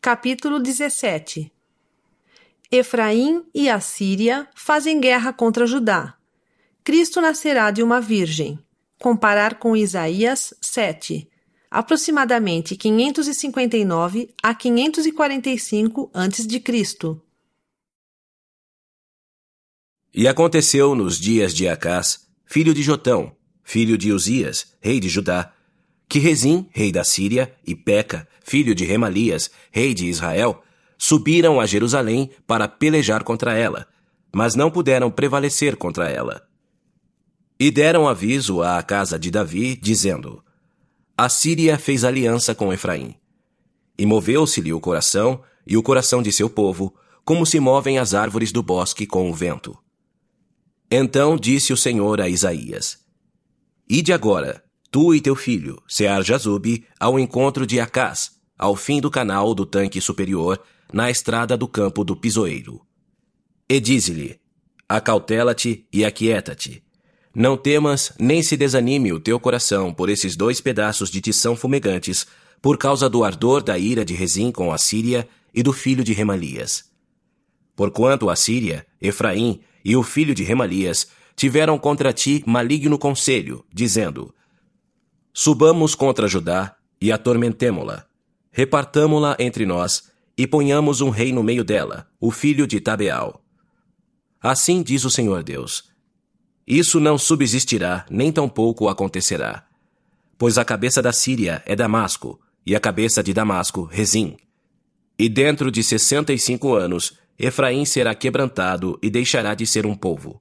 Capítulo 17. Efraim e a Síria fazem guerra contra Judá. Cristo nascerá de uma virgem. Comparar com Isaías 7. Aproximadamente 559 a 545 a.C. E aconteceu nos dias de Acás, filho de Jotão, filho de Uzias, rei de Judá, que Rezim, rei da Síria, e Peca, filho de Remalias, rei de Israel, subiram a Jerusalém para pelejar contra ela, mas não puderam prevalecer contra ela. E deram aviso à casa de Davi, dizendo: A Síria fez aliança com Efraim. E moveu-se-lhe o coração e o coração de seu povo, como se movem as árvores do bosque com o vento. Então disse o Senhor a Isaías: Ide agora, tu e teu filho, Sear-Jazube, ao encontro de Acás, ao fim do canal do tanque superior, na estrada do campo do pisoeiro. E dize-lhe: Acautela-te e aquieta-te. Não temas, nem se desanime o teu coração por esses 2 pedaços de tição fumegantes, por causa do ardor da ira de Rezim com a Síria e do filho de Remalias. Porquanto a Síria, Efraim e o filho de Remalias tiveram contra ti maligno conselho, dizendo: Subamos contra Judá e atormentemo-la. Repartamo-la entre nós e ponhamos um rei no meio dela, o filho de Tabeal. Assim diz o Senhor Deus: Isso não subsistirá, nem tampouco acontecerá. Pois a cabeça da Síria é Damasco, e a cabeça de Damasco, Rezim. E dentro de 65 anos, Efraim será quebrantado e deixará de ser um povo.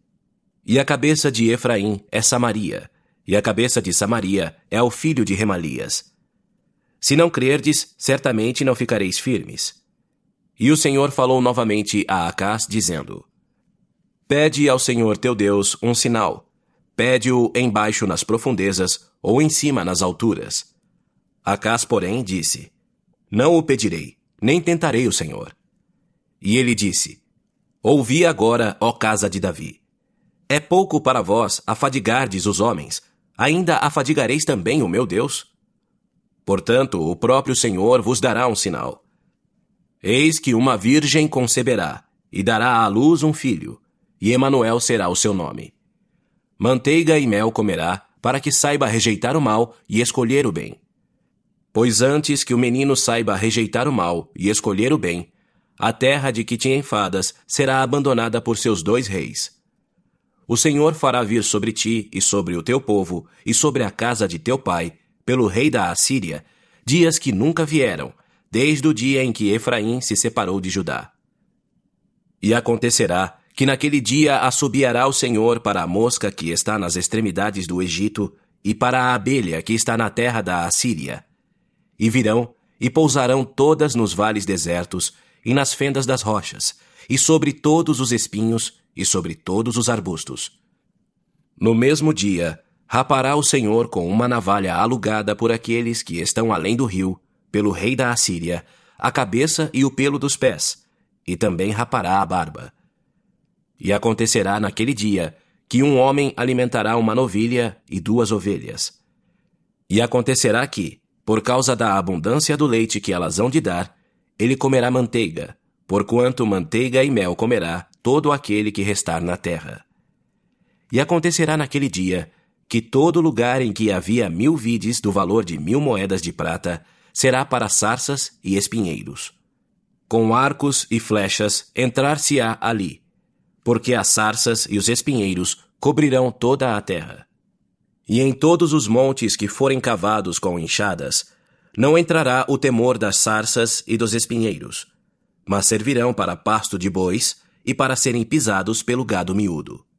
E a cabeça de Efraim é Samaria, e a cabeça de Samaria é o filho de Remalias. Se não crerdes, certamente não ficareis firmes. E o Senhor falou novamente a Acás, dizendo: Pede ao Senhor teu Deus um sinal. Pede-o embaixo nas profundezas, ou em cima nas alturas. Acás, porém, disse: Não o pedirei, nem tentarei o Senhor. E ele disse: Ouvi agora, ó casa de Davi. É pouco para vós afadigardes os homens, ainda afadigareis também o meu Deus? Portanto, o próprio Senhor vos dará um sinal. Eis que uma virgem conceberá, e dará à luz um filho, e Emanuel será o seu nome. Manteiga e mel comerá, para que saiba rejeitar o mal e escolher o bem. Pois antes que o menino saiba rejeitar o mal e escolher o bem, a terra de que te enfadas será abandonada por seus 2 reis. O Senhor fará vir sobre ti e sobre o teu povo e sobre a casa de teu pai, pelo rei da Assíria, dias que nunca vieram, desde o dia em que Efraim se separou de Judá. E acontecerá que naquele dia assobiará o Senhor para a mosca que está nas extremidades do Egito e para a abelha que está na terra da Assíria. E virão e pousarão todas nos vales desertos e nas fendas das rochas, e sobre todos os espinhos e sobre todos os arbustos. No mesmo dia, rapará o Senhor com uma navalha alugada por aqueles que estão além do rio, pelo rei da Assíria, a cabeça e o pelo dos pés, e também rapará a barba. E acontecerá naquele dia que um homem alimentará uma novilha e 2 ovelhas. E acontecerá que, por causa da abundância do leite que elas hão de dar, ele comerá manteiga, porquanto manteiga e mel comerá todo aquele que restar na terra. E acontecerá naquele dia que todo lugar em que havia 1000 vides do valor de 1000 moedas de prata será para sarças e espinheiros. Com arcos e flechas entrar-se-á ali, porque as sarças e os espinheiros cobrirão toda a terra. E em todos os montes que forem cavados com enxadas, não entrará o temor das sarças e dos espinheiros, mas servirão para pasto de bois e para serem pisados pelo gado miúdo.